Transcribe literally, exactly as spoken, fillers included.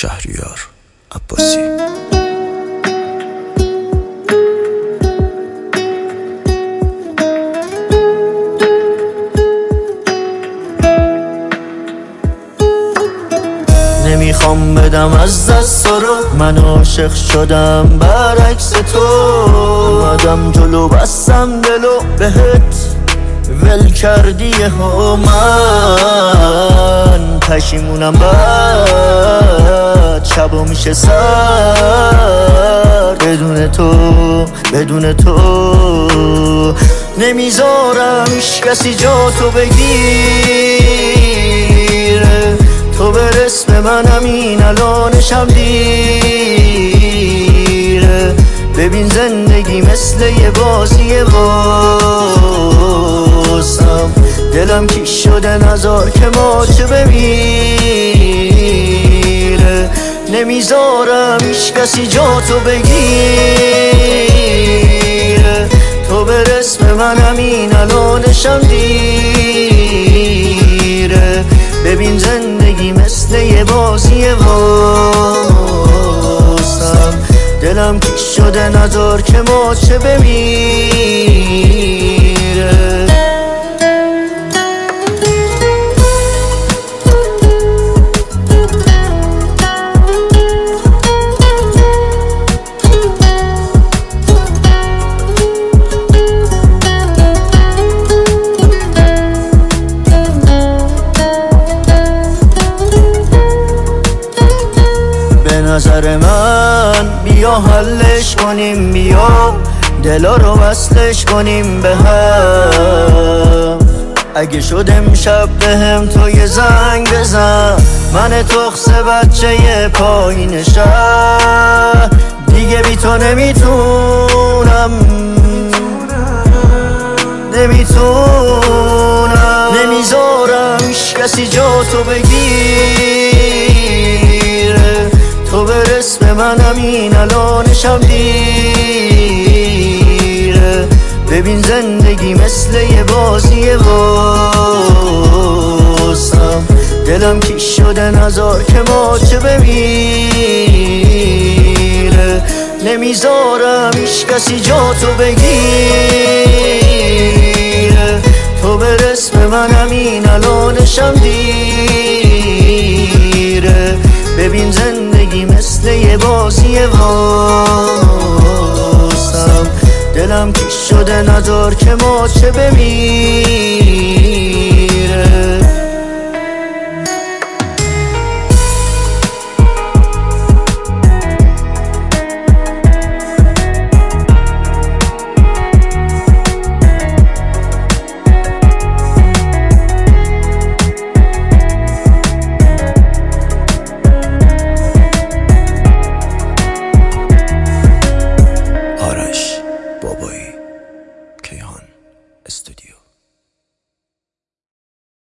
شهریار عباسی. نمیخوام بدم از دست رو، من عاشق شدم برعکس تو. اومدم جلو بستم دلو بهت ول کردی ها، من پشیمونم بعد شبا میشه سر بدون تو بدون تو. نمیذارم هیچ کسی جا تو بگیره، تو برس به من همین الانشم دیره. ببین زندگی مثل یه بازیه واسم، دلم کیش شده نزار که ماچه بمیره. نمیذارم هیچ کسی جا تو بگیره، تو برس به من همین الانشم دیره. ببین زندگی مثل یه بازیه واسم، دلم کیش شده نزار که ماچه بمیره. نظر من بیا حلش کنیم، بیا دلا رو وصلش کنیم به هم. اگه شد امشب به هم تو یه زنگ بزن، من تخصه بچه یه پایین شهر دیگه بی تو نمیتونم نمیتونم. نمیذارم هیچ کسی جا تو بگیره، تو برس به من همین الانشم دیره. ببین زندگی مثل یه بازیه واسم، دلم کیش شده نزار که ماچه بمیره. نمیذارم هیچ کسی جا تو بگیره، تو برس به من همین الانشم دیره. ببین زندگی مثل یه بازیه واسم، دلم کیش شده نزار که ماچه بمیره.